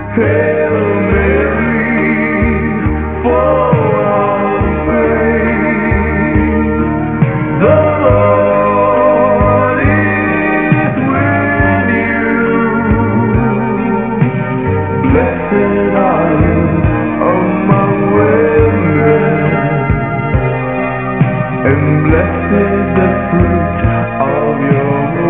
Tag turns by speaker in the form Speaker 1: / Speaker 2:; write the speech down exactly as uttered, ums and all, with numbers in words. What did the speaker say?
Speaker 1: Hail Mary, full of grace, the Lord is with you. Blessed are you among women, and blessed the fruit of your womb.